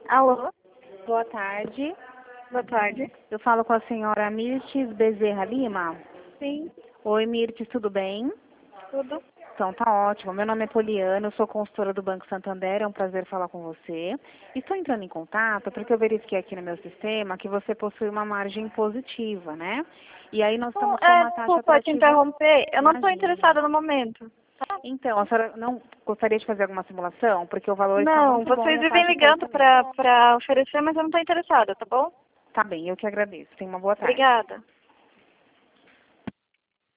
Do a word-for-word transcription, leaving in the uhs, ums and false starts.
Alô, Boa tarde. boa tarde. Eu falo com a senhora Mirtes Bezerra Lima. Sim, Oi, Mirtes, tudo bem? tudo. Então, tá ótimo. Meu nome é Poliana, eu sou consultora do Banco Santander, é um prazer falar com você. Estou entrando em contato porque eu verifiquei aqui no meu sistema que você possui uma margem positiva, né? E aí nós Não, estamos com é, uma taxa desculpa te atrativa. interromper, eu não estou Imagina. interessada no momento. Então, a senhora não gostaria de fazer alguma simulação? Porque o valor está Não, muito bom e vocês a vivem taxa caiu ligando também. para para oferecer, mas eu não estou interessada, tá bom? Tá bem, eu que agradeço. Tenha uma boa tarde. Obrigada.